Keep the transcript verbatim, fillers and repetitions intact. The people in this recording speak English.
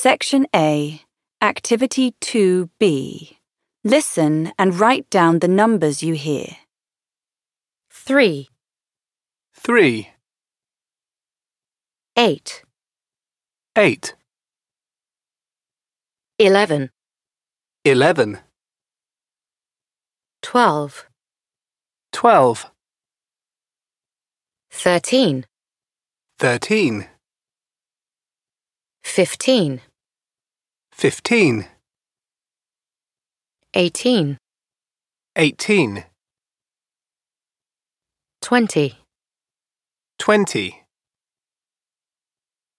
Section A, Activity two B. Listen and write down the numbers you hear. Three, Three, eight, eight, eleven, eleven, twelve, twelve, thirteen, thirteen, fifteen, fifteen, eighteen, eighteen, twenty. twenty.